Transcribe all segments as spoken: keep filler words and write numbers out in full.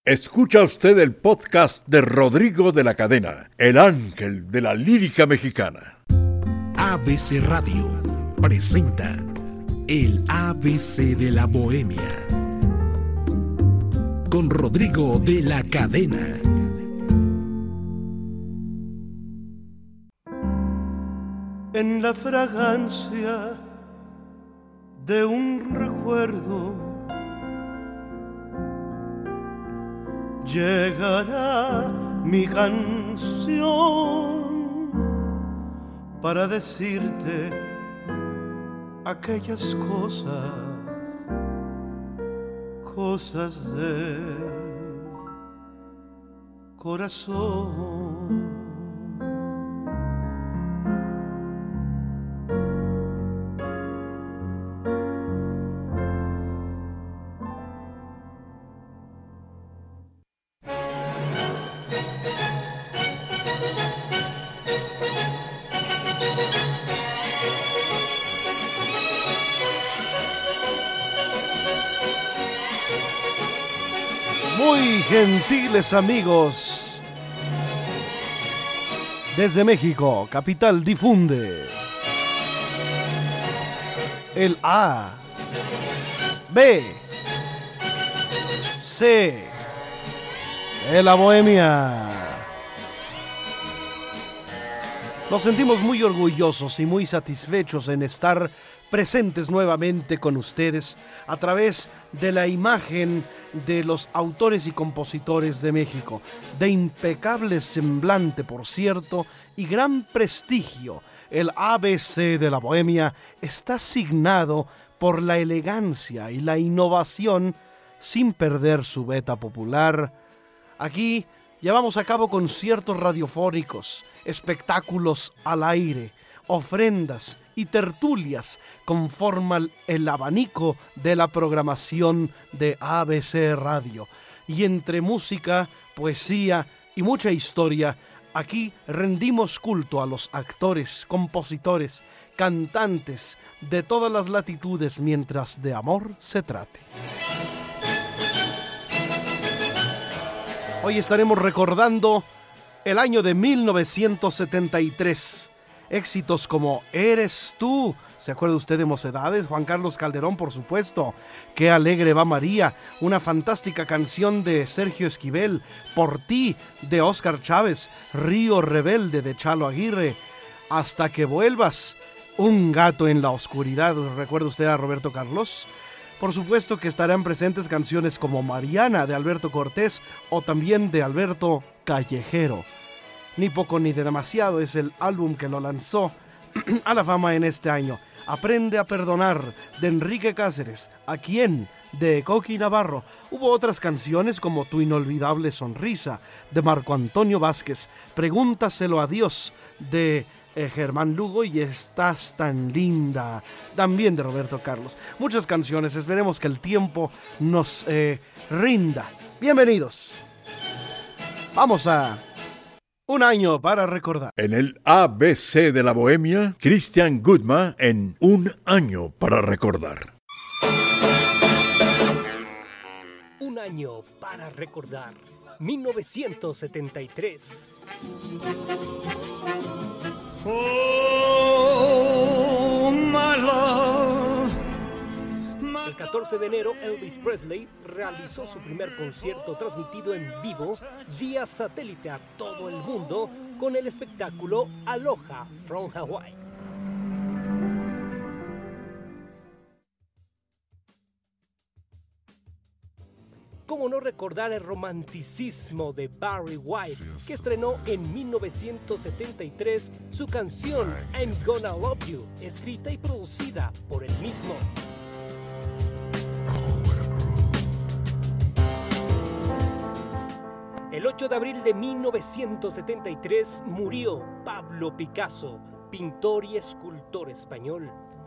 Escucha usted el podcast de Rodrigo de la Cadena, el ángel de la lírica mexicana. A B C Radio presenta el A B C de la Bohemia con Rodrigo de la Cadena. En la fragancia de un recuerdo llegará mi canción para decirte aquellas cosas, cosas del corazón. Muy gentiles amigos, desde México, capital, difunde el A, B, C de la Bohemia. Nos sentimos muy orgullosos y muy satisfechos en estar presentes nuevamente con ustedes a través de la imagen de los autores y compositores de México, de impecable semblante, por cierto, y gran prestigio. El A B C de la Bohemia está signado por la elegancia y la innovación sin perder su veta popular. Aquí llevamos a cabo conciertos radiofónicos, espectáculos al aire, ofrendas y tertulias conforman el abanico de la programación de A B C Radio. Y entre música, poesía y mucha historia, aquí rendimos culto a los actores, compositores, cantantes de todas las latitudes mientras de amor se trate. Hoy estaremos recordando el año de mil novecientos setenta y tres. Éxitos como Eres tú, ¿se acuerda usted de Mocedades? Juan Carlos Calderón, por supuesto. Qué alegre va María, una fantástica canción de Sergio Esquivel. Por ti, de Óscar Chávez. Río Rebelde, de Chalo Aguirre. Hasta que vuelvas, Un gato en la oscuridad. ¿Recuerda usted a Roberto Carlos? Por supuesto que estarán presentes canciones como Mariana, de Alberto Cortés, o también de Alberto Callejero. Ni poco ni de demasiado es el álbum que lo lanzó a la fama en este año. Aprende a perdonar, de Enrique Cáceres. ¿A quién? De Coqui Navarro. Hubo otras canciones como Tu inolvidable sonrisa, de Marco Antonio Vázquez. Pregúntaselo a Dios, de eh, Germán Lugo, y Estás tan linda, también de Roberto Carlos. Muchas canciones, esperemos que el tiempo nos eh, rinda. Bienvenidos. Vamos a Un año para recordar. En el A B C de la Bohemia, Christian Goodman en Un año para recordar. Un año para recordar. mil novecientos setenta y tres. Oh, my love. El catorce de enero, Elvis Presley realizó su primer concierto transmitido en vivo vía satélite a todo el mundo con el espectáculo Aloha from Hawaii. ¿Cómo no recordar el romanticismo de Barry White, que estrenó en mil novecientos setenta y tres su canción I'm Gonna Love You, escrita y producida por él mismo? El ocho de abril de mil novecientos setenta y tres murió Pablo Picasso, pintor y escultor español.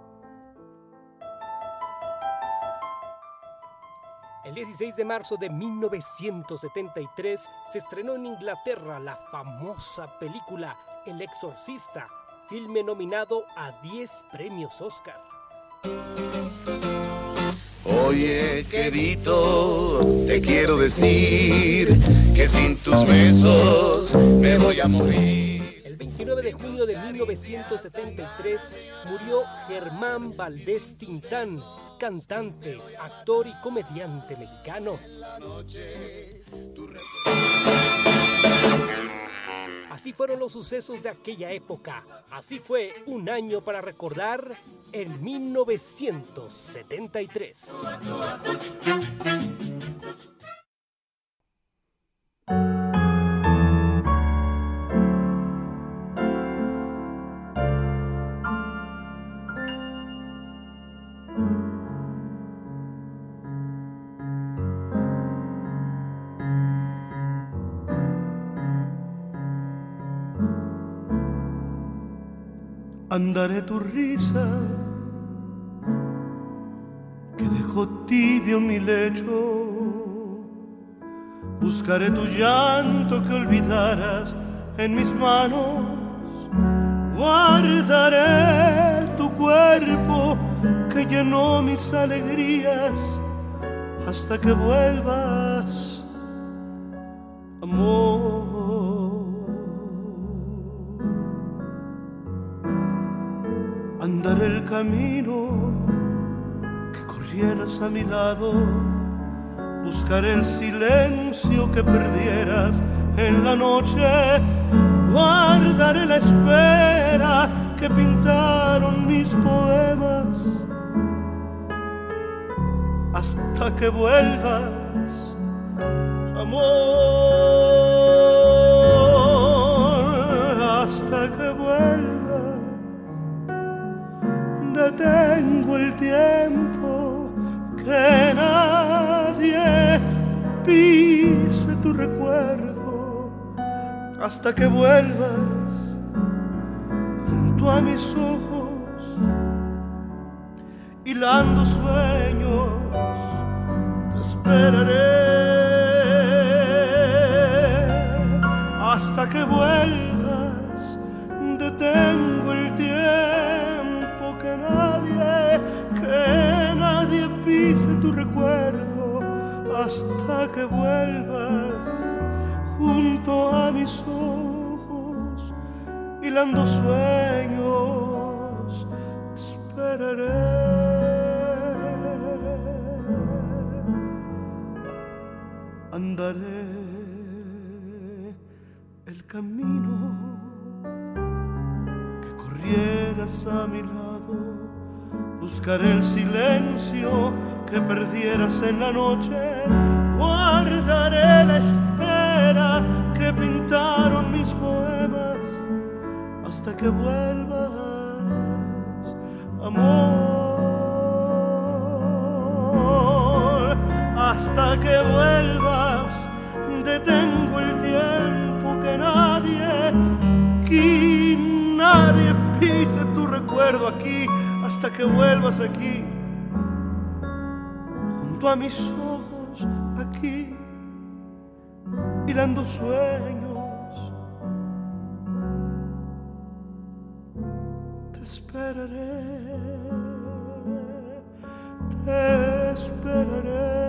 El dieciséis de marzo de mil novecientos setenta y tres se estrenó en Inglaterra la famosa película El Exorcista, filme nominado a diez premios Oscar. Hoy Oye, querido, te quiero decir que sin tus besos me voy a morir. El veintinueve de junio de mil novecientos setenta y tres murió Germán Valdés Tintán, cantante, actor y comediante mexicano. Así fueron los sucesos de aquella época. Así fue un año para recordar en mil novecientos setenta y tres. Andaré tu risa, que dejó tibio mi lecho. Buscaré tu llanto que olvidaras en mis manos. Guardaré tu cuerpo que llenó mis alegrías hasta que vuelvas, amor. Andaré el camino que corrieras a mi lado. Buscaré el silencio que perdieras en la noche. Guardaré la espera que pintaron mis poemas hasta que vuelvas, amor, hasta que vuelvas. Detengo el tiempo, que nadie pise tu recuerdo hasta que vuelvas junto a mis ojos, hilando sueños, te esperaré hasta que vuelvas. Detengo el tiempo, que nadie, que nadie pise tu recuerdo hasta que vuelvas junto a mis ojos, hilando sueños, te esperaré. Andaré el camino que corrieras a mi lado. Buscaré el silencio que perdieras en la noche. Guardaré la espera que pintaron mis poemas hasta que vuelvas, amor, hasta que vuelvas. Detengo el tiempo, que nadie, que nadie pise tu recuerdo aquí hasta que vuelvas aquí, junto a mis ojos, aquí, hilando sueños, te esperaré, te esperaré.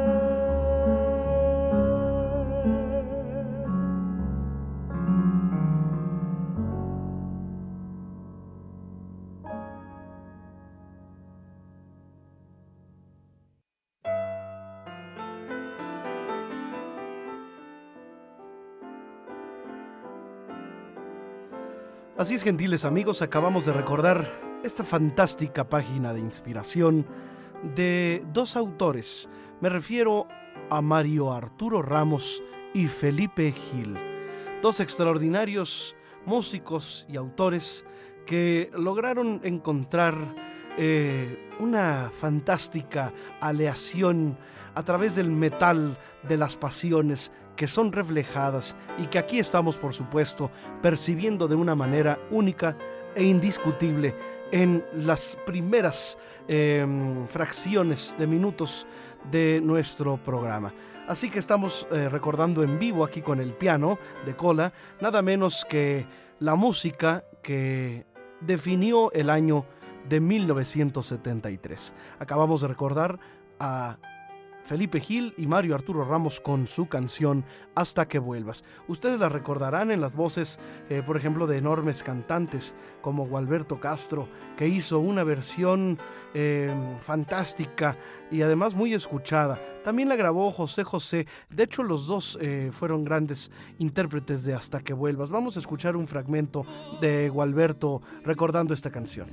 Así es, gentiles amigos, acabamos de recordar esta fantástica página de inspiración de dos autores. Me refiero a Mario Arturo Ramos y Felipe Gil, dos extraordinarios músicos y autores que lograron encontrar eh, una fantástica aleación a través del metal de las pasiones que son reflejadas y que aquí estamos, por supuesto, percibiendo de una manera única e indiscutible en las primeras eh, fracciones de minutos de nuestro programa. Así que estamos eh, recordando en vivo aquí con el piano de cola, nada menos que la música que definió el año de mil novecientos setenta y tres. Acabamos de recordar a Felipe Gil y Mario Arturo Ramos con su canción Hasta que vuelvas. Ustedes la recordarán en las voces, eh, por ejemplo, de enormes cantantes como Gualberto Castro, que hizo una versión eh, fantástica y además muy escuchada. También la grabó José José. De hecho, los dos eh, fueron grandes intérpretes de Hasta que vuelvas. Vamos a escuchar un fragmento de Gualberto recordando esta canción.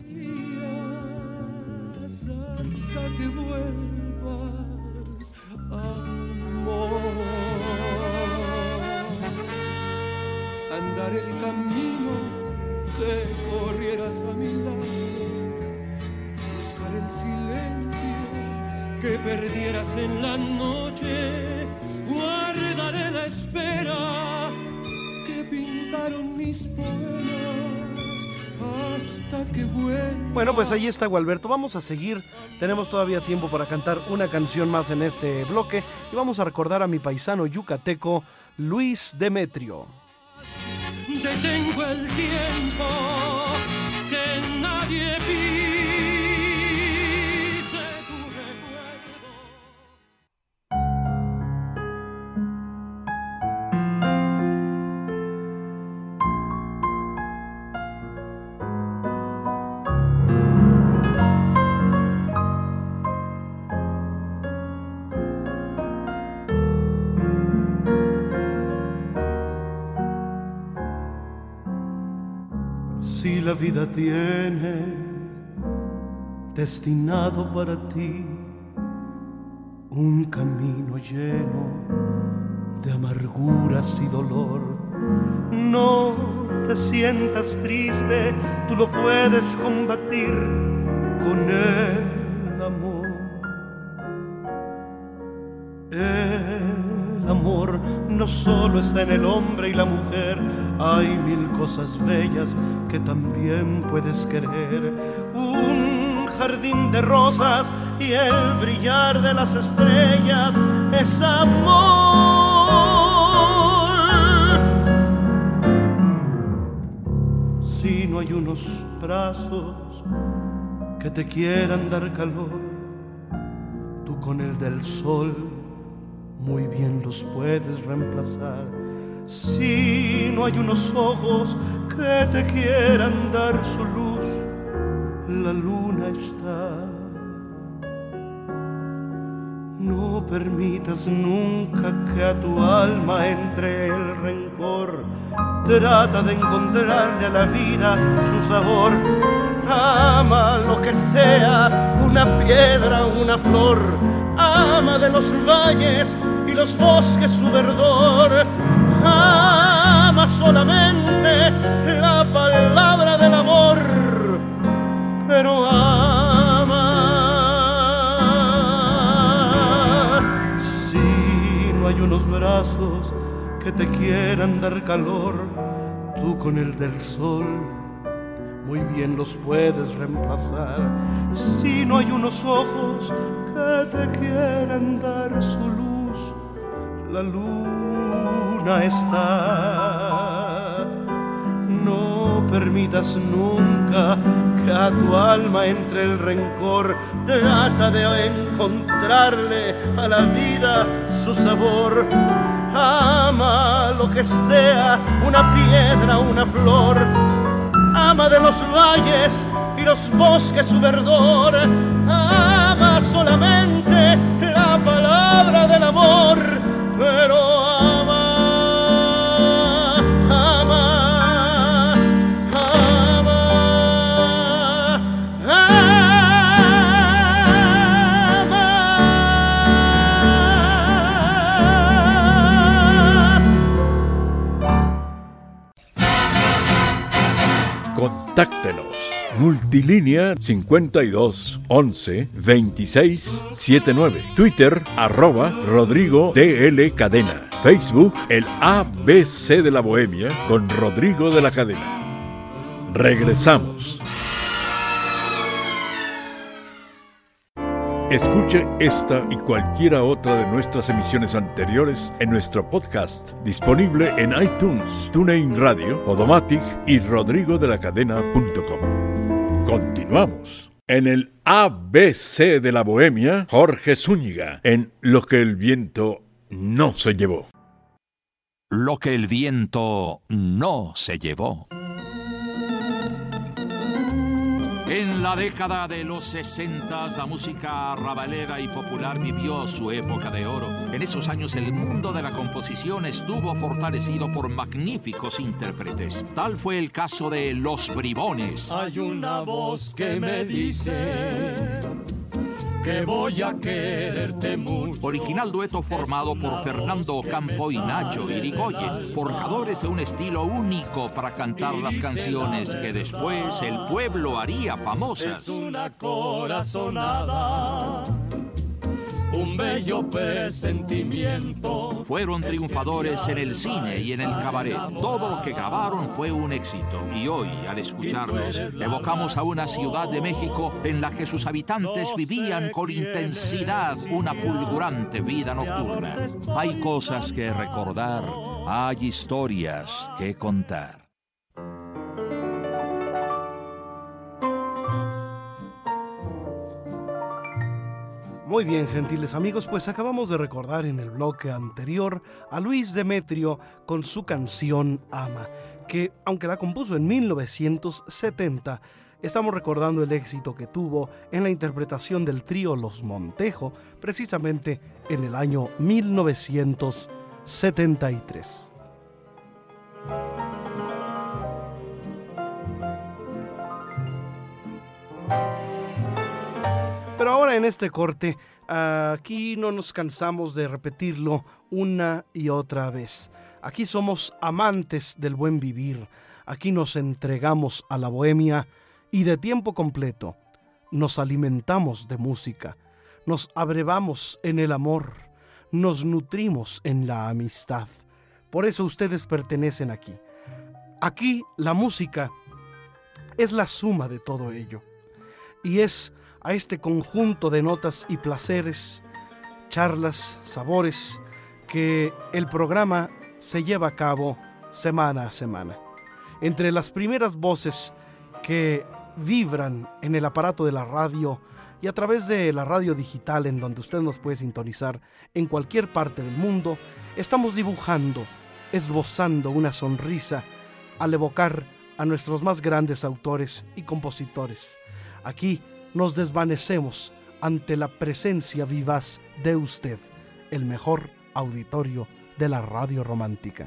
Hasta que vuelvas, amor, andar el camino que corrieras a mi lado, buscar el silencio que perdieras en la noche, guardaré la espera que pintaron mis poemas hasta que vuelva. Bueno, pues ahí está Gualberto. Vamos a seguir. Tenemos todavía tiempo para cantar una canción más en este bloque y vamos a recordar a mi paisano yucateco Luis Demetrio. Detengo el tiempo, que nadie pise tu recuerdo. Si la vida tiene destinado para ti un camino lleno de amarguras y dolor, no te sientas triste, tú lo puedes combatir con el amor. El amor no solo está en el hombre y la mujer, hay mil cosas bellas que también puedes querer. Un jardín de rosas y el brillar de las estrellas es amor. Si no hay unos brazos que te quieran dar calor, tú con el del sol muy bien los puedes reemplazar. Si no hay unos ojos que te quieran dar su luz, la luna está. No permitas nunca que a tu alma entre el rencor. Trata de encontrarle a la vida su sabor. Ama lo que sea, una piedra, una flor. Ama de los valles y los bosques su verdor. Ama solamente la palabra del amor, pero ama. Si no hay unos brazos que te quieran dar calor, tú con el del sol muy bien los puedes reemplazar. Si no hay unos ojos que te quieran dar su luz, la luna está. No permitas nunca que a tu alma entre el rencor. Trata de encontrarle a la vida su sabor. Ama lo que sea, una piedra, una flor. Ama de los valles y los bosques su verdor. Ama solamente la palabra del amor, pero ama, ama, ama, ama. Contáctenos. Multilínea cincuenta y dos once veintiséis setenta y nueve. Twitter arroba Rodrigo D L Cadena. Facebook el A B C de la Bohemia con Rodrigo de la Cadena. Regresamos. Escuche esta y cualquiera otra de nuestras emisiones anteriores en nuestro podcast, disponible en iTunes, TuneIn Radio, Podomatic y rodrigo de la cadena punto com. Continuamos. En el A B C de la Bohemia, Jorge Zúñiga, en Lo que el viento no se llevó. Lo que el viento no se llevó. En la década de los sesentas, la música arrabalera y popular vivió su época de oro. En esos años el mundo de la composición estuvo fortalecido por magníficos intérpretes. Tal fue el caso de Los Bribones. Hay una voz que me dice que voy a quererte mucho. Original dueto formado por Fernando Ocampo y Nacho Irigoyen, forjadores de un estilo único para cantar las canciones que después el pueblo haría famosas. Es una corazonada, un bello presentimiento. Fueron triunfadores en el cine y en el cabaret. Todo lo que grabaron fue un éxito. Y hoy, al escucharlos, evocamos a una ciudad de México en la que sus habitantes vivían con intensidad una fulgurante vida nocturna. Hay cosas que recordar, hay historias que contar. Muy bien, gentiles amigos, pues acabamos de recordar en el bloque anterior a Luis Demetrio con su canción Ama, que aunque la compuso en mil novecientos setenta, estamos recordando el éxito que tuvo en la interpretación del trío Los Montejo, precisamente en el año mil novecientos setenta y tres. Pero ahora en este corte, aquí no nos cansamos de repetirlo una y otra vez. Aquí somos amantes del buen vivir. Aquí nos entregamos a la bohemia y de tiempo completo. Nos alimentamos de música. Nos abrevamos en el amor. Nos nutrimos en la amistad. Por eso ustedes pertenecen aquí. Aquí la música es la suma de todo ello. Y es a este conjunto de notas y placeres, charlas, sabores, que el programa se lleva a cabo semana a semana. Entre las primeras voces que vibran en el aparato de la radio y a través de la radio digital en donde usted nos puede sintonizar en cualquier parte del mundo, estamos dibujando, esbozando una sonrisa al evocar a nuestros más grandes autores y compositores. Aquí nos desvanecemos ante la presencia vivaz de usted, el mejor auditorio de la radio romántica.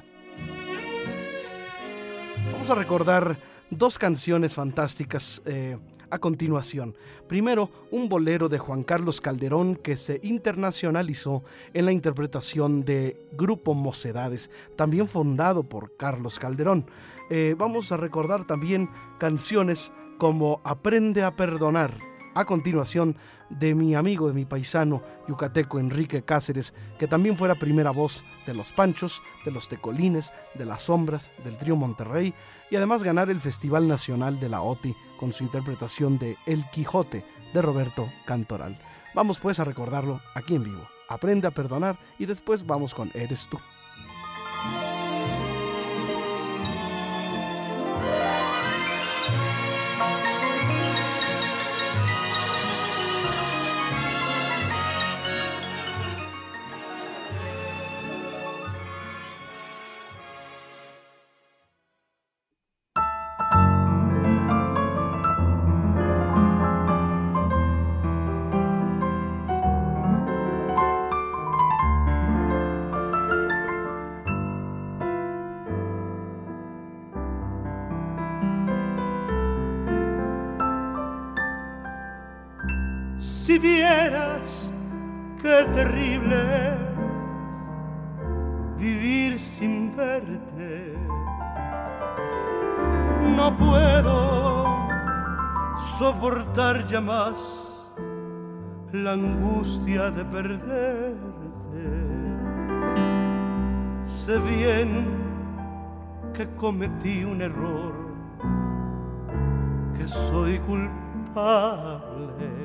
Vamos a recordar dos canciones fantásticas eh, a continuación. Primero, un bolero de Juan Carlos Calderón que se internacionalizó en la interpretación de Grupo Mocedades, también fundado por Carlos Calderón. Eh, vamos a recordar también canciones como Aprende a Perdonar, a continuación de mi amigo, de mi paisano yucateco Enrique Cáceres, que también fue la primera voz de Los Panchos, de Los Tecolines, de Las Sombras, del Trío Monterrey, y además ganar el Festival Nacional de la O T I con su interpretación de El Quijote de Roberto Cantoral. Vamos pues a recordarlo aquí en vivo. Aprende a Perdonar y después vamos con Eres Tú. Si vieras qué terrible es vivir sin verte, no puedo soportar ya más la angustia de perderte. Sé bien que cometí un error, que soy culpable.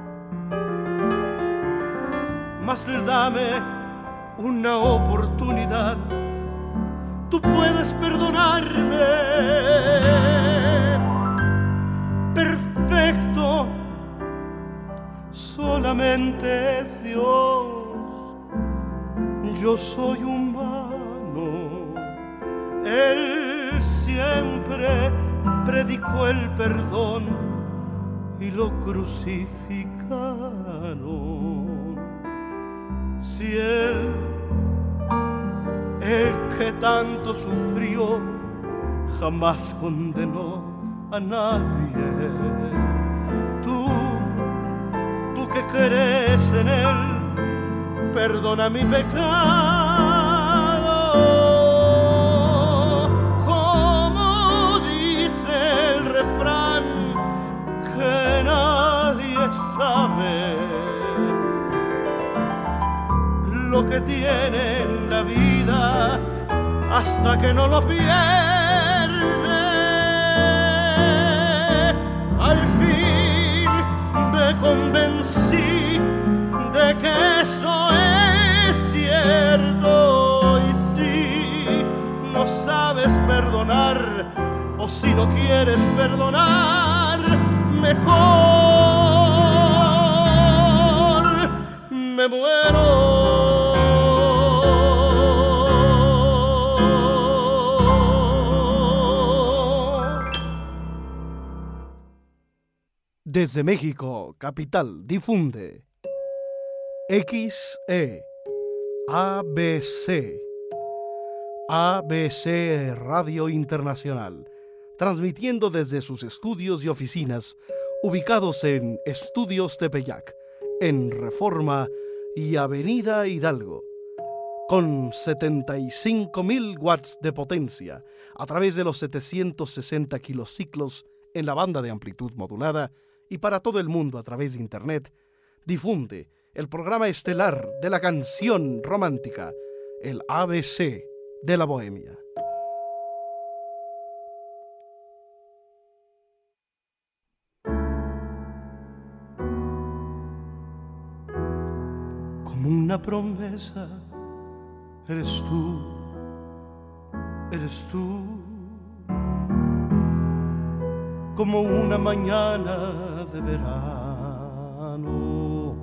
Mas dame una oportunidad, tú puedes perdonarme. Perfecto solamente es Dios. Yo soy humano. Él siempre predicó el perdón y lo crucificaron. Si él, el que tanto sufrió, jamás condenó a nadie, tú, tú que crees en él, perdona mi pecado. Como dice el refrán, que nadie sabe lo que tiene en la vida hasta que no lo pierde. Al fin me convencí de que eso es cierto. Y si no sabes perdonar, o si no quieres perdonar, mejor me muero. Desde México, capital, difunde X E A B C, A B C Radio Internacional, transmitiendo desde sus estudios y oficinas ubicados en Estudios Tepeyac, en Reforma y Avenida Hidalgo, con setenta y cinco mil watts de potencia a través de los setecientos sesenta kilociclos en la banda de amplitud modulada y para todo el mundo a través de Internet, difunde el programa estelar de la canción romántica, el A B C de la Bohemia. Como una promesa, eres tú, eres tú. Como una mañana de verano,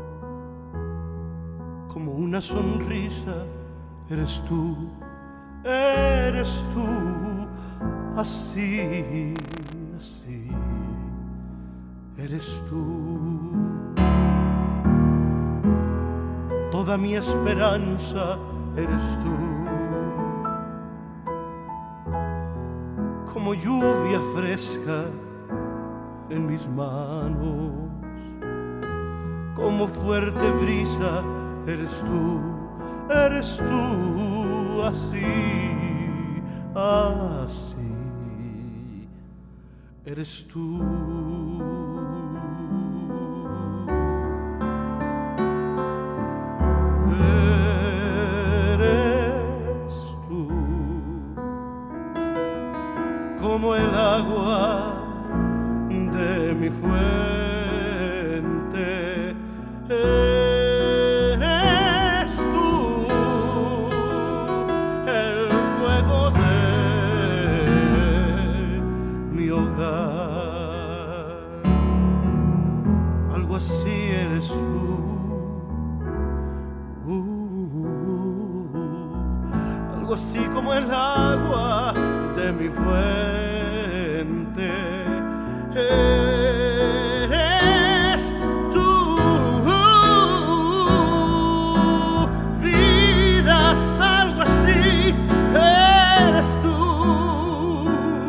como una sonrisa, eres tú, eres tú, así, así, eres tú. Toda mi esperanza eres tú. Como lluvia fresca en mis manos, como fuerte brisa, eres tú, eres tú, así, así, eres tú. Como el agua de mi fuente, eres tú, el fuego de mi hogar. Algo así eres tú, uh, algo así como el agua de mi fuente, eres tú, vida, algo así, eres tú,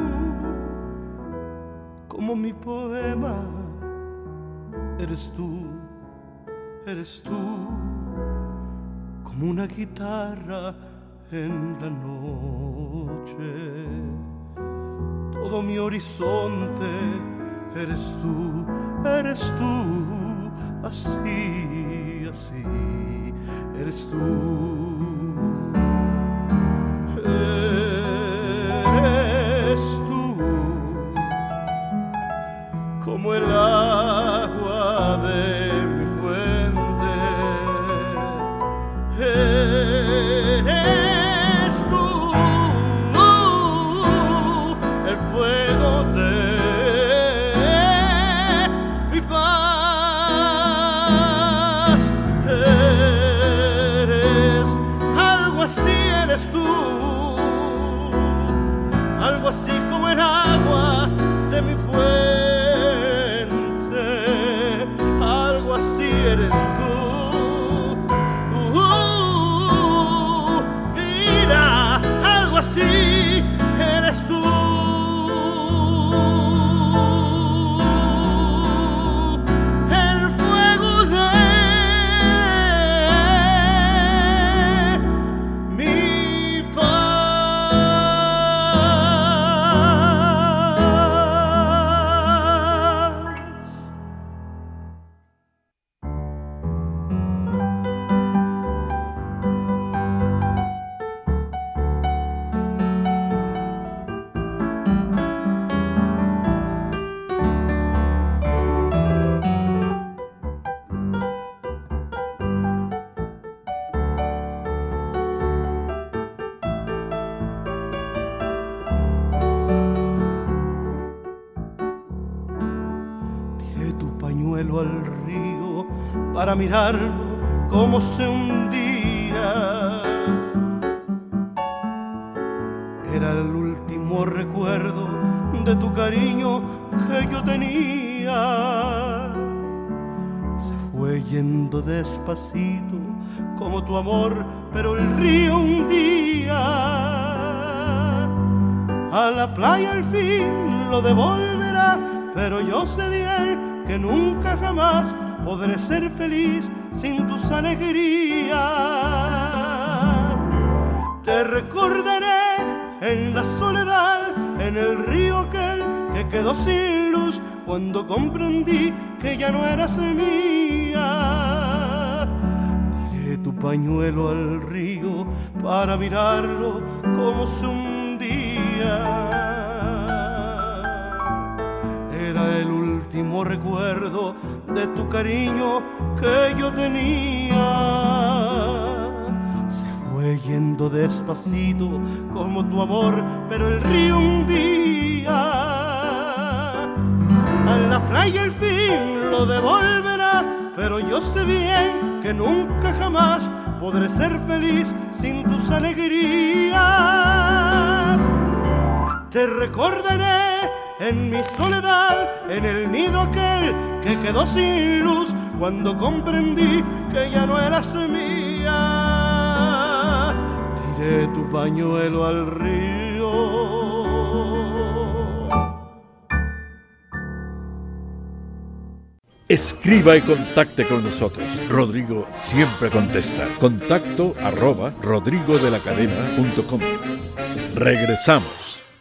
como mi poema, eres tú, eres tú, como una guitarra en la noche. Todo mi horizonte eres tú, eres tú, así, así, eres tú. Eres tú, como el agua de mi fuente. Eres tú, el fuego de mi paz. algo así como el agua de mi fuente, algo así eres tú. Uh, vida, algo así eres tú. Al río para mirarlo como se hundía. Era el último recuerdo de tu cariño que yo tenía. Se fue yendo despacito como tu amor, pero el río hundía. A la playa al fin lo devolverá, pero yo sé bien que nunca jamás podré ser feliz sin tus alegrías. Te recordaré en la soledad, en el río aquel que quedó sin luz, cuando comprendí que ya no eras mía. Tiré tu pañuelo al río para mirarlo como se hundía. Era el último recuerdo de tu cariño que yo tenía. Se fue yendo despacito como tu amor, pero el río hundía. A la playa al fin lo devolverá, pero yo sé bien que nunca jamás podré ser feliz sin tus alegrías. Te recordaré en mi soledad, en el nido aquel que quedó sin luz, cuando comprendí que ya no eras mía. Tiré tu pañuelo al río. Escriba y contacte con nosotros. Rodrigo siempre contesta. Contacto arroba rodrigodelacadena punto com. Regresamos.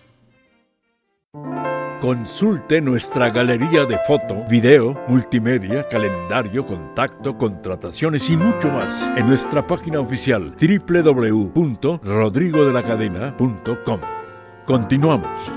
Consulte nuestra galería de foto, video, multimedia, calendario, contacto, contrataciones y mucho más en nuestra página oficial doble u doble u doble u punto rodrigo de la cadena punto com. Continuamos.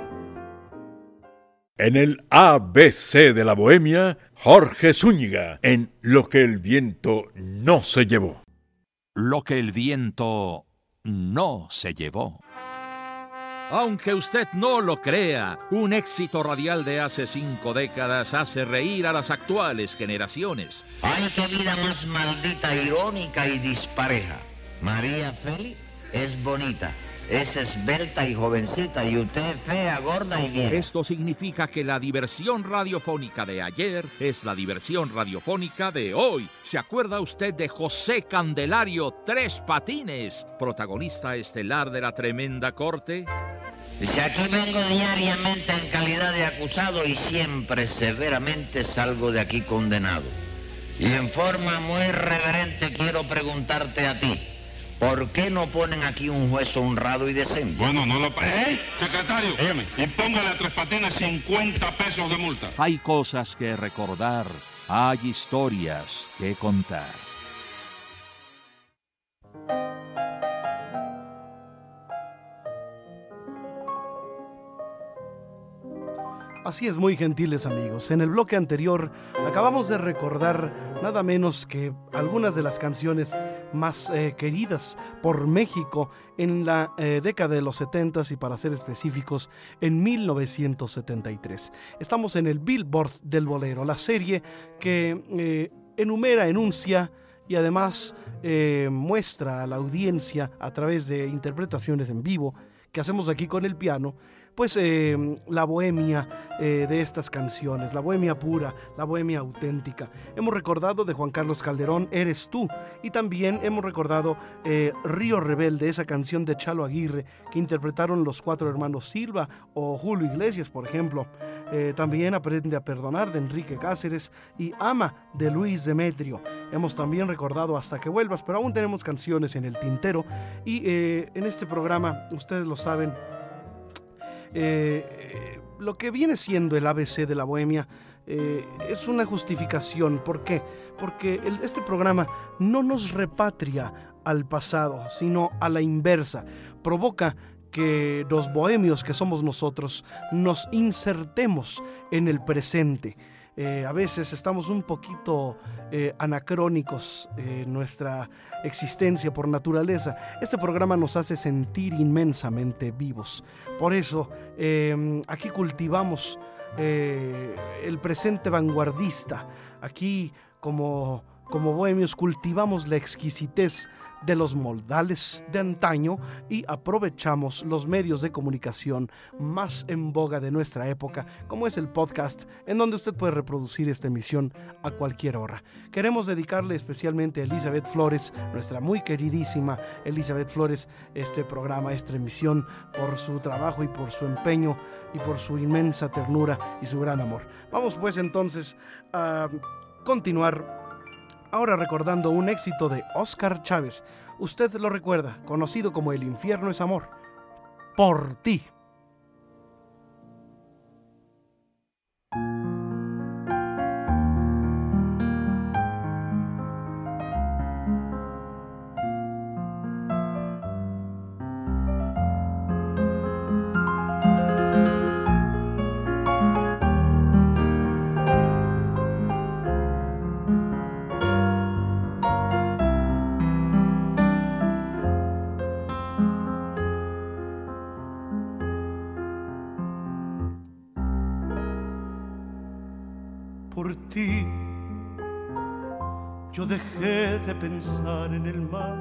En el A B C de la Bohemia, Jorge Zúñiga en Lo que el viento no se llevó. Lo que el viento no se llevó. Aunque usted no lo crea, un éxito radial de hace cinco décadas hace reír a las actuales generaciones. ¡Ay, qué vida más maldita, irónica y dispareja! María Félix es bonita, es esbelta y jovencita, y usted es fea, gorda y vieja. Esto significa que la diversión radiofónica de ayer es la diversión radiofónica de hoy. ¿Se acuerda usted de José Candelario Tres Patines, protagonista estelar de La Tremenda Corte? Dice, aquí vengo diariamente en calidad de acusado y siempre severamente salgo de aquí condenado. Y en forma muy reverente quiero preguntarte a ti, ¿por qué no ponen aquí un juez honrado y decente? Bueno, no lo... ¡Eh, secretario! Dígame. Y póngale a Tres Patines cincuenta pesos de multa. Hay cosas que recordar, hay historias que contar. Así es, muy gentiles amigos. En el bloque anterior acabamos de recordar nada menos que algunas de las canciones más eh, queridas por México en la eh, década de los setentas y, para ser específicos, en mil novecientos setenta y tres. Estamos en el Billboard del Bolero, la serie que eh, enumera, enuncia y además eh, muestra a la audiencia a través de interpretaciones en vivo que hacemos aquí con el piano, pues eh, la bohemia eh, de estas canciones, la bohemia pura, la bohemia auténtica. Hemos recordado de Juan Carlos Calderón, Eres tú, y también hemos recordado eh, Río Rebelde, esa canción de Chalo Aguirre que interpretaron los cuatro hermanos Silva o Julio Iglesias, por ejemplo. Eh, también Aprende a perdonar de Enrique Cáceres y Ama de Luis Demetrio. Hemos también recordado Hasta que vuelvas, pero aún tenemos canciones en el tintero y eh, en este programa, ustedes lo saben, Eh, eh, lo que viene siendo el A B C de la bohemia eh, es una justificación. ¿Por qué? Porque el, este programa no nos repatria al pasado, sino a la inversa. Provoca que los bohemios que somos nosotros nos insertemos en el presente. Eh, a veces estamos un poquito eh, anacrónicos en eh, nuestra existencia por naturaleza. Este programa nos hace sentir inmensamente vivos. Por eso eh, aquí cultivamos eh, el presente vanguardista. Aquí como, como bohemios cultivamos la exquisitez de los modales de antaño y aprovechamos los medios de comunicación más en boga de nuestra época, como es el podcast, en donde usted puede reproducir esta emisión a cualquier hora. Queremos dedicarle especialmente a Elizabeth Flores, nuestra muy queridísima Elizabeth Flores, este programa, esta emisión, por su trabajo y por su empeño y por su inmensa ternura y su gran amor. Vamos pues entonces a continuar ahora recordando un éxito de Óscar Chávez. Usted lo recuerda, conocido como El infierno es amor. Por ti. Por ti yo dejé de pensar en el mar.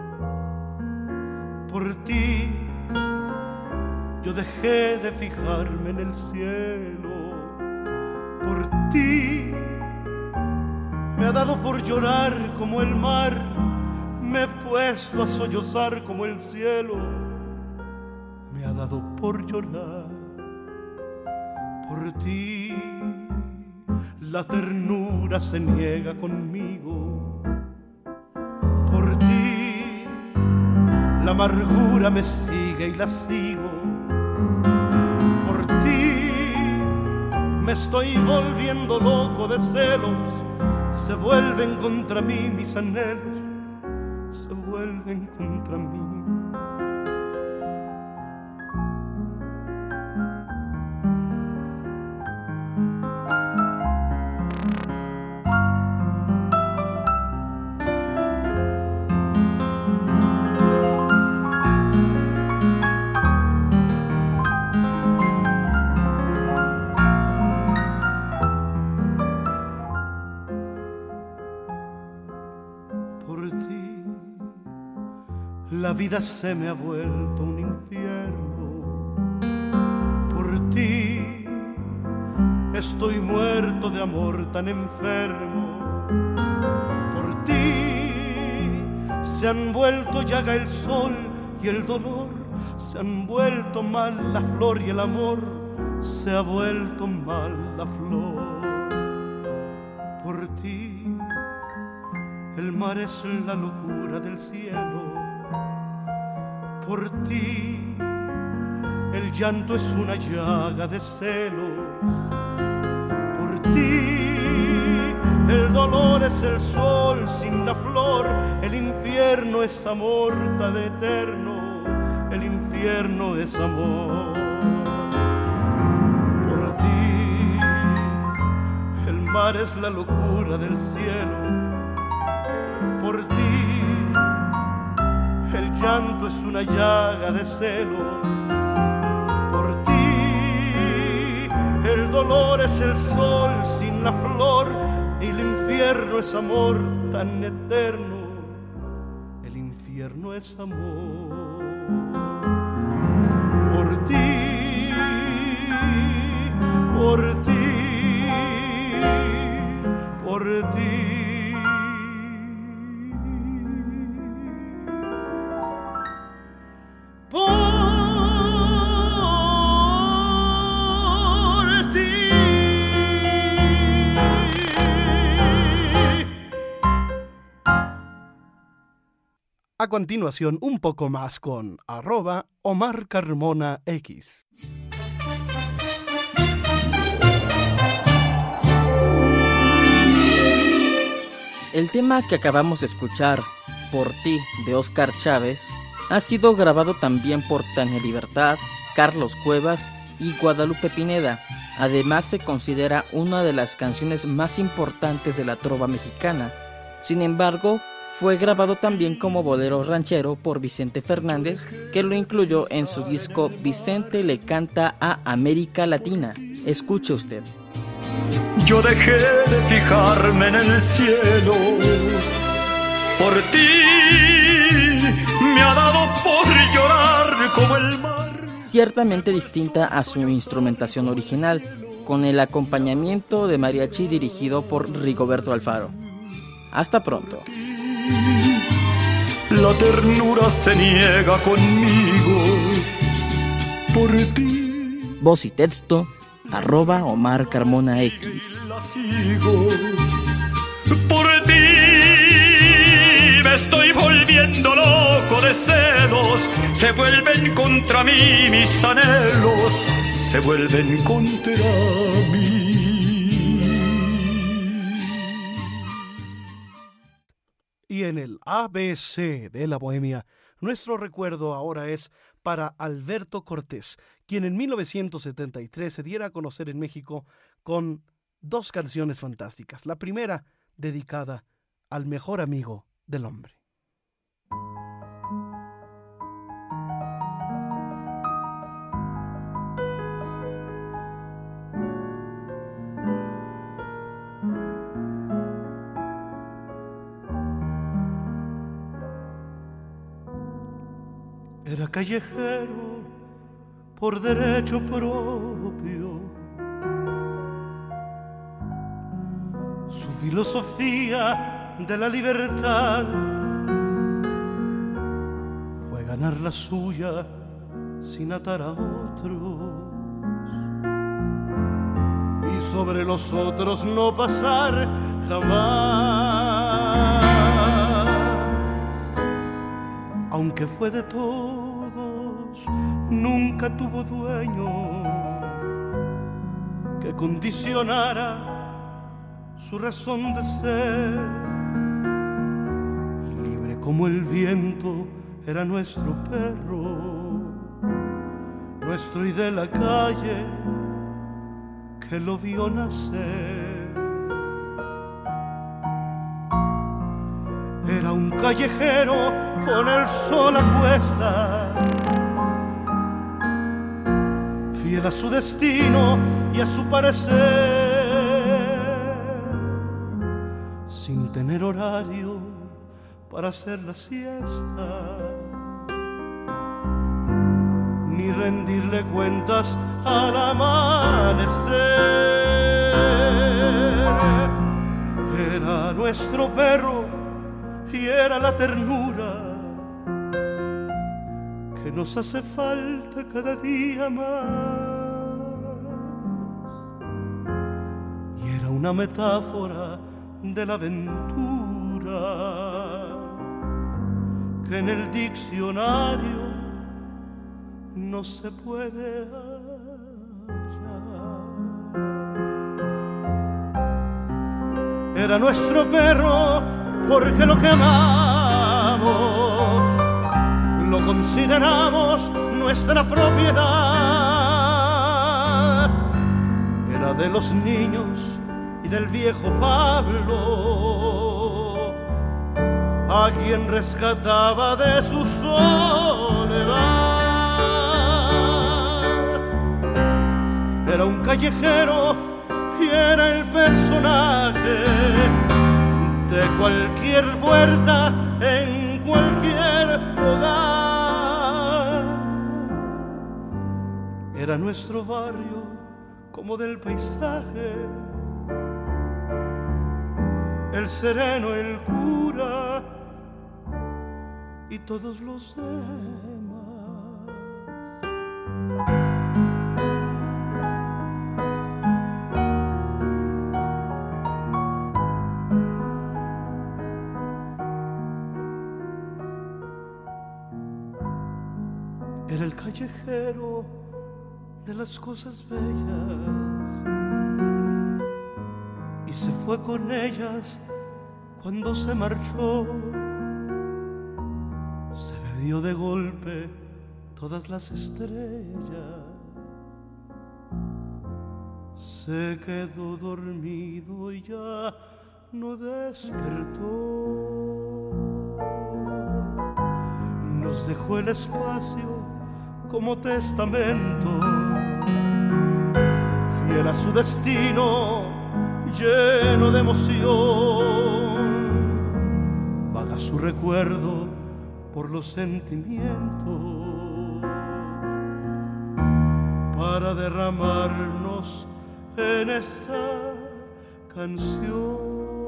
Por ti yo dejé de fijarme en el cielo. Por ti me ha dado por llorar como el mar. Me he puesto a sollozar como el cielo. Me ha dado por llorar. Por ti la ternura se niega conmigo. Por ti la amargura me sigue y la sigo. Por ti me estoy volviendo loco de celos. Se vuelven contra mí mis anhelos. Se vuelven contra mí. La vida se me ha vuelto un infierno. Por ti estoy muerto de amor tan enfermo. Por ti se han vuelto llaga el sol y el dolor. Se han vuelto mal la flor y el amor. Se ha vuelto mal la flor. Por ti el mar es la locura del cielo. Por ti el llanto es una llaga de celos. Por ti el dolor es el sol sin la flor. El infierno es amor tan eterno. El infierno es amor. Por ti el mar es la locura del cielo. Por ti el llanto es una llaga de celos. Por ti el dolor es el sol sin la flor. Y el infierno es amor tan eterno. El infierno es amor. A continuación, un poco más con arroba Omar Carmona X. El tema que acabamos de escuchar, Por ti, de Óscar Chávez, ha sido grabado también por Tania Libertad, Carlos Cuevas y Guadalupe Pineda. Además, se considera una de las canciones más importantes de la trova mexicana. Sin embargo, fue grabado también como bolero ranchero por Vicente Fernández, que lo incluyó en su disco Vicente le canta a América Latina. Escuche usted. Yo dejé de fijarme en el cielo, por ti me ha dado por llorar como el mar. Ciertamente distinta a su instrumentación original, con el acompañamiento de mariachi dirigido por Rigoberto Alfaro. Hasta pronto. La ternura se niega conmigo, por ti. Voz y texto, arroba Omar Carmona X. La sigo, por ti me estoy volviendo loco de celos. Se vuelven contra mí mis anhelos, se vuelven contra mí. Y en el A B C de la Bohemia, nuestro recuerdo ahora es para Alberto Cortés, quien en mil novecientos setenta y tres se diera a conocer en México con dos canciones fantásticas. La primera, dedicada al mejor amigo del hombre. Era callejero por derecho propio. Su filosofía de la libertad fue ganar la suya sin atar a otros y sobre los otros no pasar jamás. Aunque fue de todos, nunca tuvo dueño que condicionara su razón de ser. Libre como el viento era nuestro perro, nuestro y de la calle que lo vio nacer. Era un callejero con el sol a cuesta, fiel a su destino y a su parecer, sin tener horario para hacer la siesta, ni rendirle cuentas al amanecer. Era nuestro perro y era la ternura que nos hace falta cada día más. Y era una metáfora de la aventura que en el diccionario no se puede hallar. Era nuestro perro porque lo que amamos lo consideramos nuestra propiedad. Era de los niños y del viejo Pablo, a quien rescataba de su soledad. Era un callejero y era el personaje de cualquier puerta en cualquier hogar. Era nuestro barrio como del paisaje, el sereno, el cura y todos los demás. era el callejero de las cosas bellas y se fue con ellas cuando se marchó. Se bebió de golpe todas las estrellas, se quedó dormido y ya no despertó. Nos dejó el espacio como testamento, fiel a su destino, lleno de emoción. Vaga su recuerdo por los sentimientos para derramarnos en esta canción.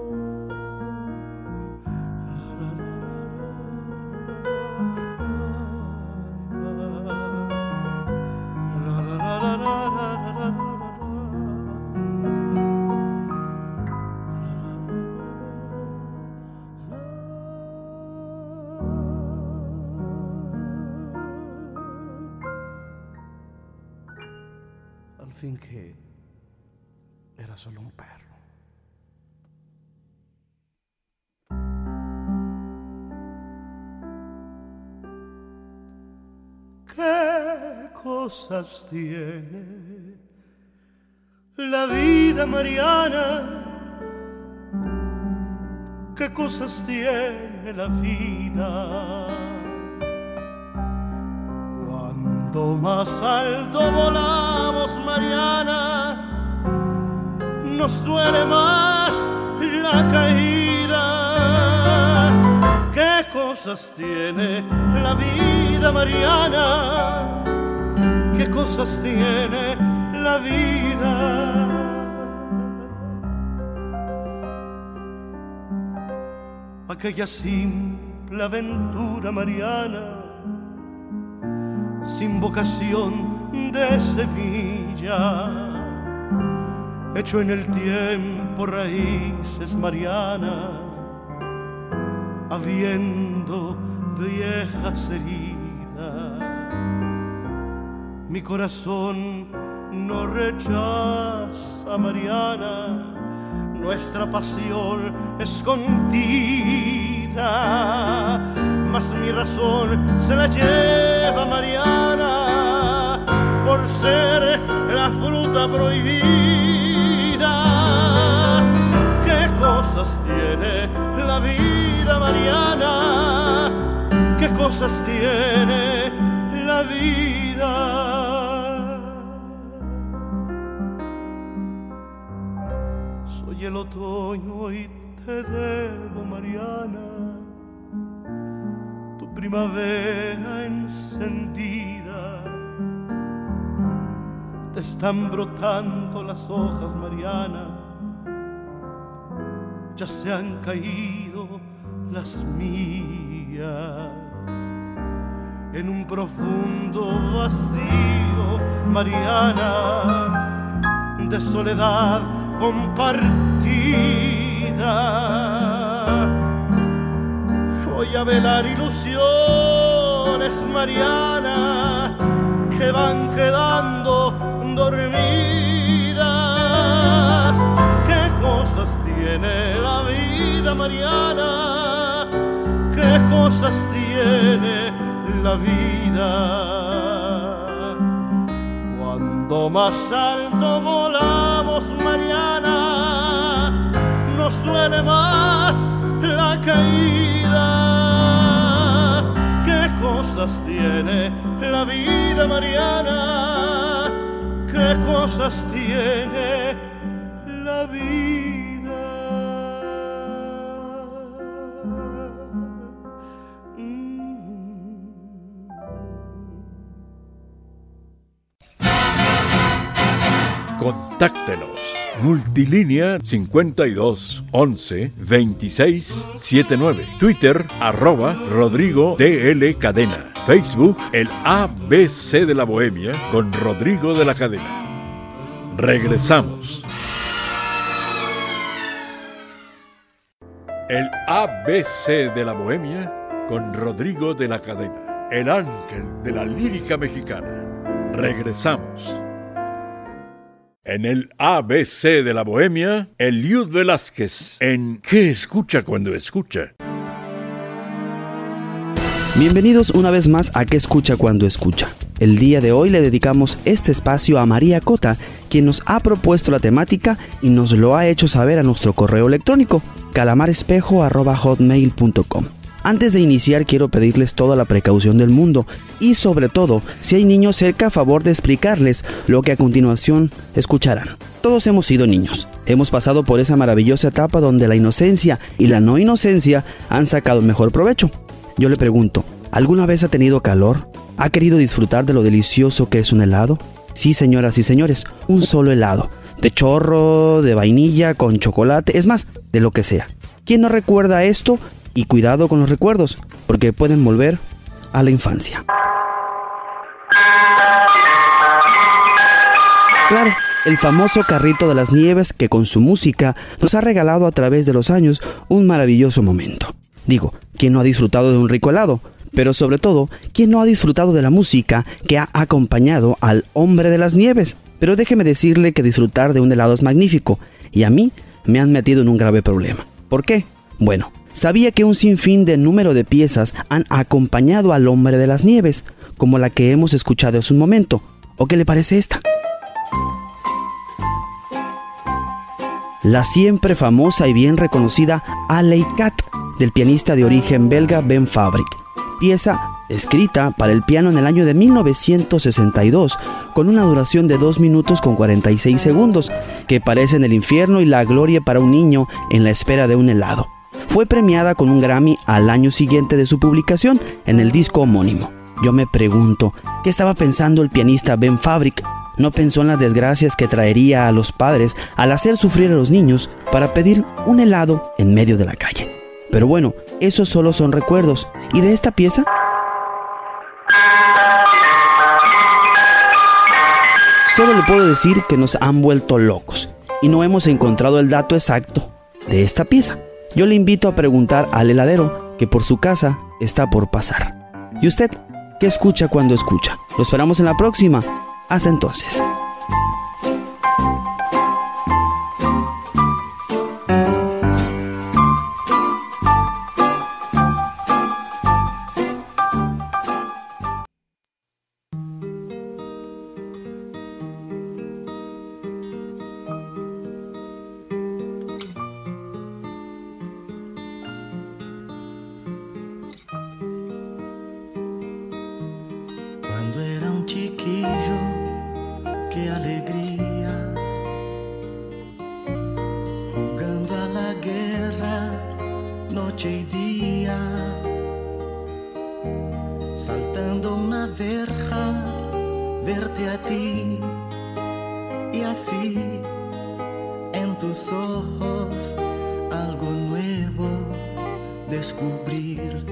Al fin que era solo un perro. ¿Qué cosas tiene la vida, Mariana? ¿Qué cosas tiene la vida? Cuanto más alto volamos, Mariana, nos duele más la caída. ¿Qué cosas tiene la vida, Mariana? ¿Qué cosas tiene la vida? Aquella simple aventura, Mariana, sin vocación de Sevilla, hecho en el tiempo raíces, Mariana, habiendo viejas heridas. Mi corazón no rechaza, Mariana, nuestra pasión es contida, mas mi razón se la lleva, Mariana, por ser la fruta prohibida. ¿Qué cosas tiene la vida, Mariana? ¿Qué cosas tiene la vida? Soy el otoño y te debo, Mariana, tu primavera encendida. Te están brotando las hojas, Mariana, ya se han caído las mías. En un profundo vacío, Mariana, de soledad compartida, voy a velar ilusiones, Mariana, que van quedando dormidas. ¿Qué cosas tiene la vida, Mariana? ¿Qué cosas tiene la vida? Cuando más alto volamos, Mariana, nos duele más la caída. ¿Qué cosas tiene la vida, Mariana? ¿Qué cosas tiene la vida? Contáctenos. Multilínea cincuenta y dos once veintiséis setenta y nueve. Twitter arroba Rodrigo D L Cadena. Facebook el A B C de la Bohemia con Rodrigo de la Cadena. Regresamos. El A B C de la Bohemia con Rodrigo de la Cadena. el ángel de la lírica mexicana. Regresamos. En el A B C de la Bohemia, Eliud Velázquez, en ¿Qué escucha cuando escucha? Bienvenidos una vez más a ¿Qué escucha cuando escucha? El día de hoy le dedicamos este espacio a María Cota, quien nos ha propuesto la temática y nos lo ha hecho saber a nuestro correo electrónico calamarespejo arroba hotmail punto com. Antes de iniciar quiero pedirles toda la precaución del mundo y sobre todo, si hay niños cerca, a favor de explicarles lo que a continuación escucharán. Todos hemos sido niños, hemos pasado por esa maravillosa etapa donde la inocencia y la no inocencia han sacado mejor provecho. Yo le pregunto, ¿alguna vez ha tenido calor? ¿Ha querido disfrutar de lo delicioso que es un helado? Sí, señoras y señores, un solo helado, de chorro, de vainilla, con chocolate, es más, de lo que sea. ¿Quién no recuerda esto? Y cuidado con los recuerdos, porque pueden volver a la infancia. Claro, el famoso carrito de las nieves que con su música nos ha regalado a través de los años un maravilloso momento. Digo, ¿quién no ha disfrutado de un rico helado? Pero sobre todo, ¿quién no ha disfrutado de la música que ha acompañado al hombre de las nieves? Pero déjeme decirle que disfrutar de un helado es magnífico, y a mí me han metido en un grave problema. ¿Por qué? Bueno, sabía que un sinfín de número de piezas han acompañado al hombre de las nieves, como la que hemos escuchado hace un momento. ¿O qué le parece esta? La siempre famosa y bien reconocida Alley Cat, del pianista de origen belga Ben Fabric. Pieza escrita para el piano en el año de mil novecientos sesenta y dos, con una duración de dos minutos con cuarenta y seis segundos, que parecen el infierno y la gloria para un niño en la espera de un helado. Fue premiada con un Grammy al año siguiente de su publicación en el disco homónimo. Yo me pregunto, ¿qué estaba pensando el pianista Ben Fabric? ¿No pensó en las desgracias que traería a los padres al hacer sufrir a los niños para pedir un helado en medio de la calle? Pero bueno, esos solo son recuerdos. ¿Y de esta pieza? Solo le puedo decir que nos han vuelto locos y no hemos encontrado el dato exacto de esta pieza. Yo le invito a preguntar al heladero que por su casa está por pasar. ¿Y usted qué escucha cuando escucha? Lo esperamos en la próxima. Hasta entonces. Cuando era un chiquillo, qué alegría, jugando a la guerra noche y día, saltando una verja, verte a ti y así en tus ojos algo nuevo descubrir.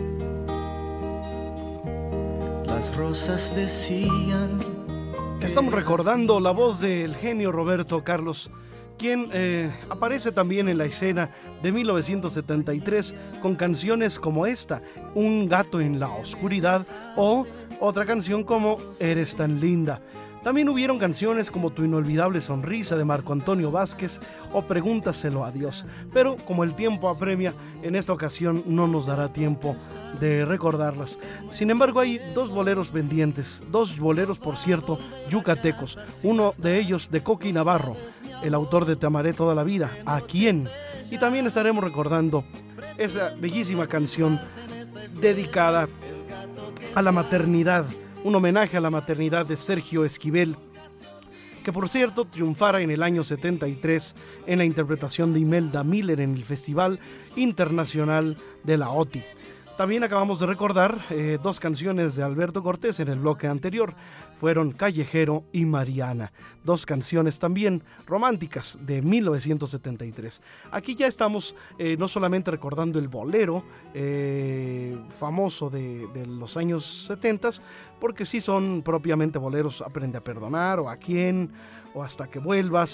Las rosas decían. Estamos recordando la voz del genio Roberto Carlos, quien eh, aparece también en la escena de mil novecientos setenta y tres con canciones como esta, Un gato en la oscuridad, o otra canción como Eres tan linda. También hubieron canciones como Tu inolvidable sonrisa de Marco Antonio Vázquez o Pregúntaselo a Dios. Pero como el tiempo apremia, en esta ocasión no nos dará tiempo de recordarlas. Sin embargo, hay dos boleros pendientes, dos boleros, por cierto, yucatecos. Uno de ellos de Coqui Navarro, el autor de Te amaré toda la vida, ¿a quién? Y también estaremos recordando esa bellísima canción dedicada a la maternidad, un homenaje a la maternidad de Sergio Esquivel, que por cierto triunfara en el año setenta y tres en la interpretación de Imelda Miller en el Festival Internacional de la O T I. También acabamos de recordar eh, dos canciones de Alberto Cortés en el bloque anterior. Fueron Callejero y Mariana, dos canciones también románticas de mil novecientos setenta y tres. Aquí ya estamos eh, no solamente recordando el bolero eh, famoso de, de los años setenta, porque sí son propiamente boleros Aprende a perdonar, o A quién, o Hasta que vuelvas,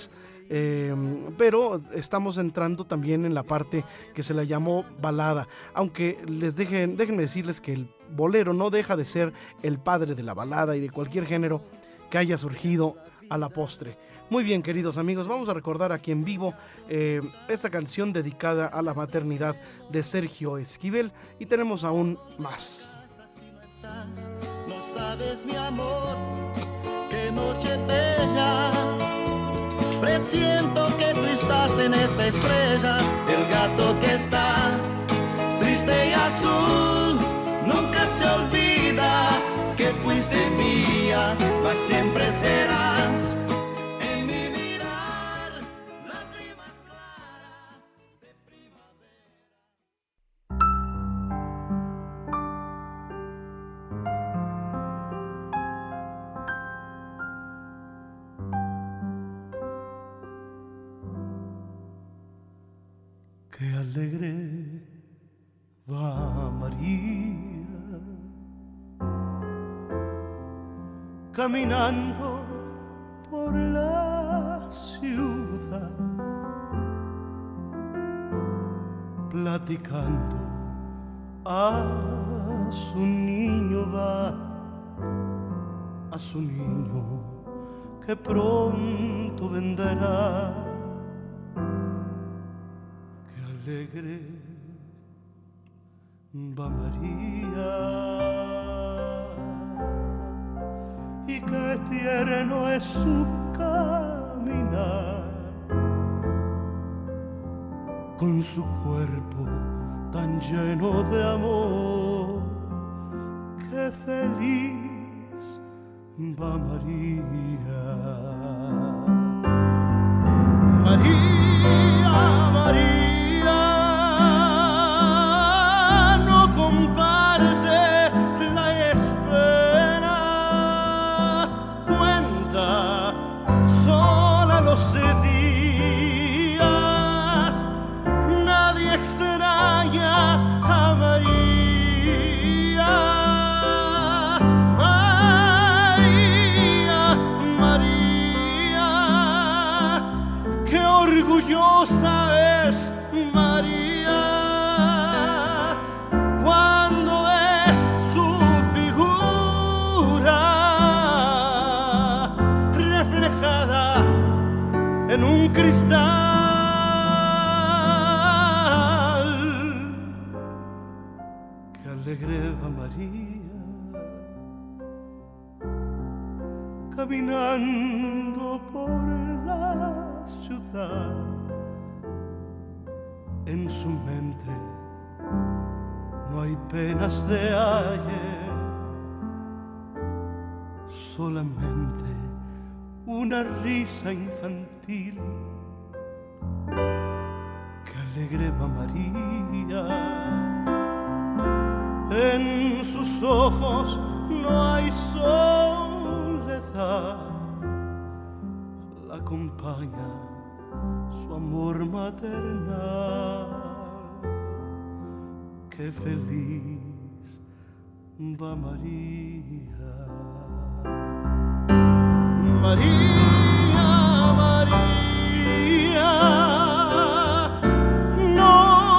Eh, pero estamos entrando también en la parte que se la llamó balada, aunque les dejen, déjenme decirles que el bolero no deja de ser el padre de la balada y de cualquier género que haya surgido a la postre. Muy bien, queridos amigos, vamos a recordar aquí en vivo eh, esta canción dedicada a la maternidad de Sergio Esquivel, y tenemos aún más. No sabes, mi amor, qué noche bella. Presiento que tú estás en esa estrella. El gato que está triste y azul nunca se olvida que fuiste mía, mas siempre serás. Qué alegre va María, caminando por la ciudad, platicando a su niño va, a su niño que pronto vendrá. Alegre va María, y qué tierno es su caminar, con su cuerpo tan lleno de amor. Qué feliz va María. María, María, comparte la espera, cuenta sola los días, nadie extraña a María. María, María, qué orgullosa es María. En un cristal, que alegre va María, caminando por la ciudad. En su mente no hay penas de ayer, solamente una risa infantil. Que alegre va María, en sus ojos no hay soledad, la acompaña su amor maternal. Qué feliz va María. María, María, no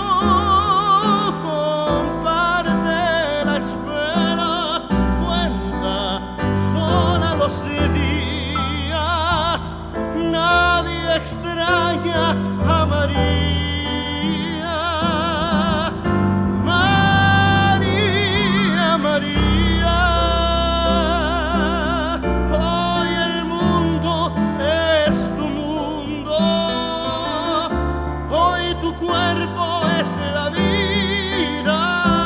comparte la espera, cuenta sola los días, nadie extraña a María. María, María, cuerpo es la vida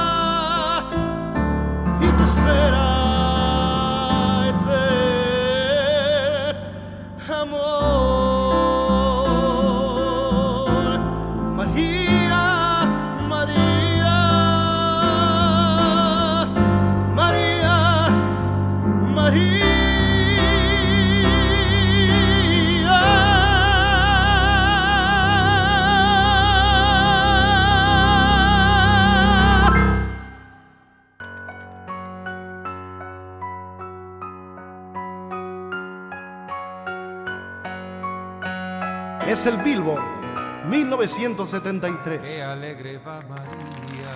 y tu espera es el amor. Es el Billboard mil novecientos setenta y tres. Qué alegre va María,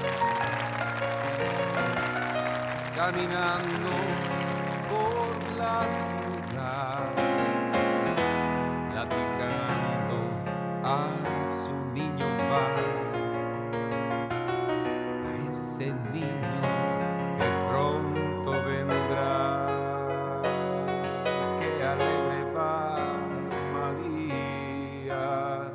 caminando por la ciudad, platicando a su niño va, a ese niño que pronto vendrá. Qué alegre va María.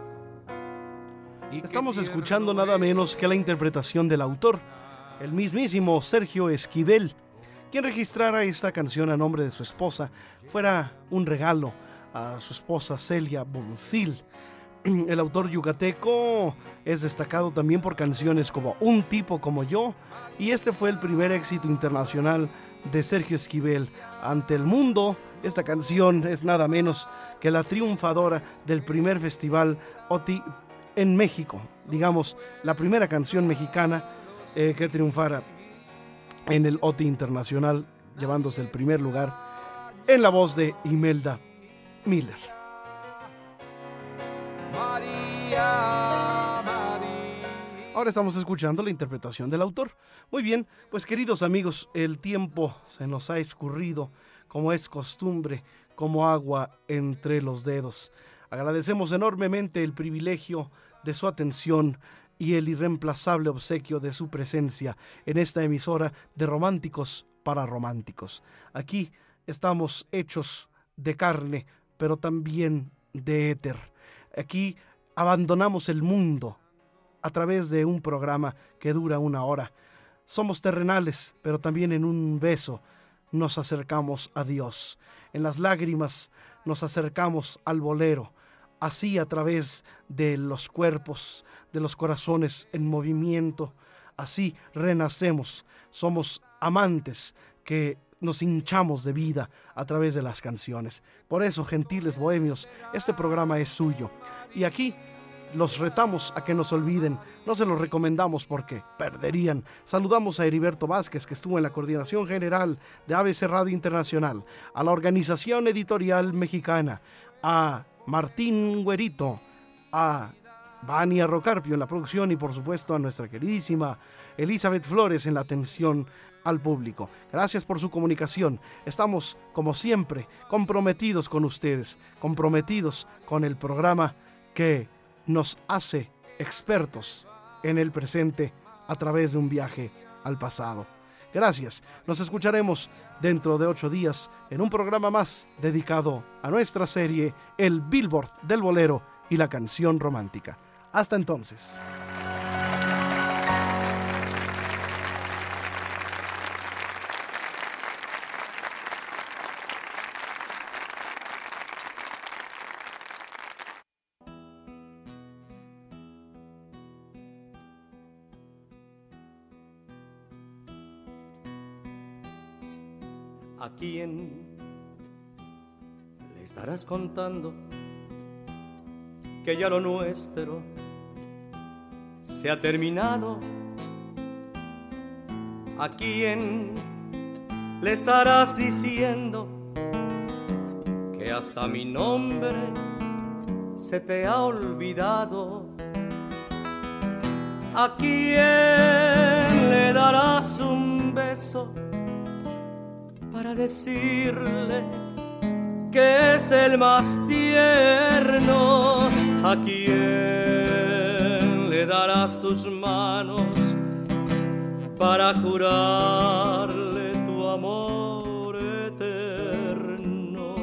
Estamos escuchando nada menos que la interpretación del autor, el mismísimo Sergio Esquivel, quien registrara esta canción a nombre de su esposa. Fuera un regalo a su esposa Celia Boncil. El autor yucateco es destacado también por canciones como Un tipo como yo, y este fue el primer éxito internacional de Sergio Esquivel ante el mundo. Esta canción es nada menos que la triunfadora del primer festival O T I en México, digamos, la primera canción mexicana eh, que triunfara en el O T I internacional, llevándose el primer lugar en la voz de Imelda Miller. María, María. Ahora estamos escuchando la interpretación del autor. Muy bien, pues queridos amigos, el tiempo se nos ha escurrido, como es costumbre, como agua entre los dedos. Agradecemos enormemente el privilegio de su atención y el irreemplazable obsequio de su presencia en esta emisora de Románticos para Románticos. Aquí estamos hechos de carne, pero también de éter. Aquí abandonamos el mundo a través de un programa que dura una hora. Somos terrenales, pero también en un beso nos acercamos a Dios. En las lágrimas nos acercamos al bolero. Así, a través de los cuerpos, de los corazones en movimiento, así renacemos. Somos amantes que nos hinchamos de vida a través de las canciones. Por eso, gentiles bohemios, este programa es suyo. Y aquí los retamos a que nos olviden. No se los recomendamos porque perderían. Saludamos a Heriberto Vázquez, que estuvo en la coordinación general de A B C Radio Internacional, a la Organización Editorial Mexicana, a Martín Güerito, a Vania Rocarpio en la producción y por supuesto a nuestra queridísima Elizabeth Flores en la atención al público. Gracias por su comunicación. Estamos, como siempre, comprometidos con ustedes, comprometidos con el programa que nos hace expertos en el presente a través de un viaje al pasado. Gracias. Nos escucharemos dentro de ocho días en un programa más dedicado a nuestra serie El Billboard del Bolero y la Canción Romántica. Hasta entonces. ¿A quién le estarás contando que ya lo nuestro se ha terminado? ¿A quién le estarás diciendo que hasta mi nombre se te ha olvidado? ¿A quién le darás un beso para decirle que es el más tierno? ¿A quién le darás tus manos para jurarle tu amor eterno?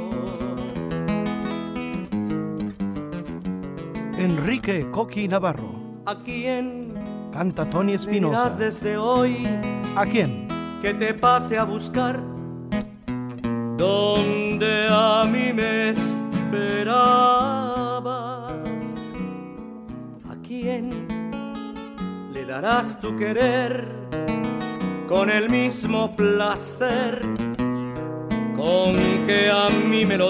Enrique Coqui Navarro. ¿A quién canta Tony Espinosa? dirás desde hoy? ¿A quién? Que te pase a buscar donde a mí me esperabas. ¿A quién le darás tu querer con el mismo placer con que a mí me lo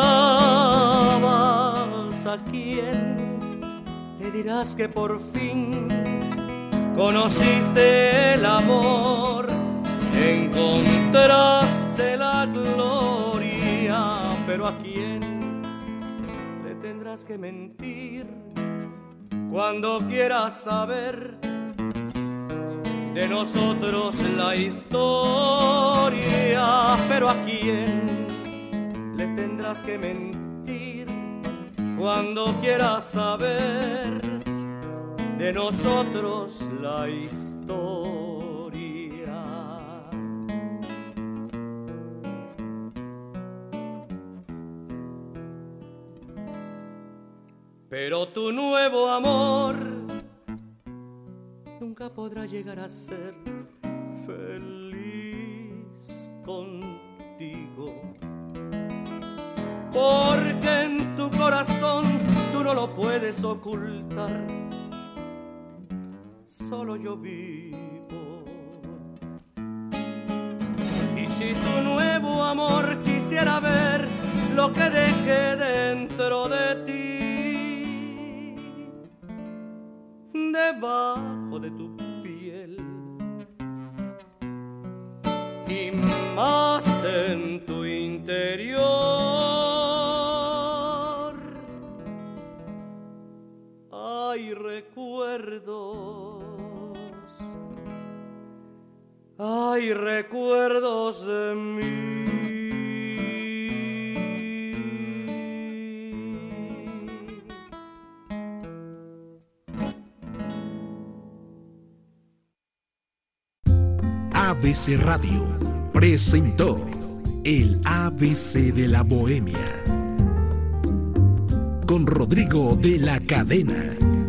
dabas? ¿A quién le dirás que por fin conociste el amor, encontraste la gloria? Pero ¿a quién le tendrás tendrás que mentir cuando quieras saber de nosotros la historia. Pero ¿a quién le tendrás que mentir cuando quieras saber de nosotros la historia? Pero tu nuevo amor nunca podrá llegar a ser feliz contigo, porque en tu corazón tú no lo puedes ocultar. Solo yo vivo. Y si tu nuevo amor quisiera ver lo que dejé dentro de ti, debajo de tu piel y más en tu interior, hay recuerdos, hay recuerdos de mí. A B C Radio presentó el A B C de la Bohemia con Rodrigo de la Cadena.